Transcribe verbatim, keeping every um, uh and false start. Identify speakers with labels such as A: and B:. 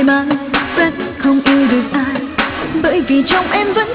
A: mà rất không yêu được ai, bởi vì trong em vẫn